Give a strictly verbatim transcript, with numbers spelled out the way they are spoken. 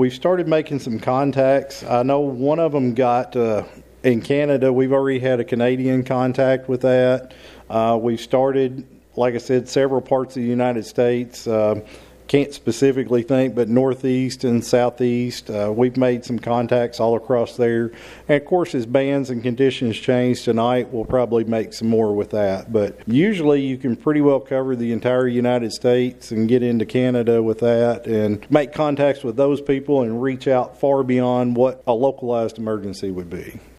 we've started making some contacts. I know one of them got uh, in Canada. We've already had a Canadian contact with that. Uh, we've started, like I said, several parts of the United States. Uh, can't specifically think, but northeast and southeast. Uh, we've made some contacts all across there. And of course, as bands and conditions change tonight, we'll probably make some more with that. But usually you can pretty well cover the entire United States and get into Canada with that and make contacts with those people and reach out far beyond what a localized emergency would be.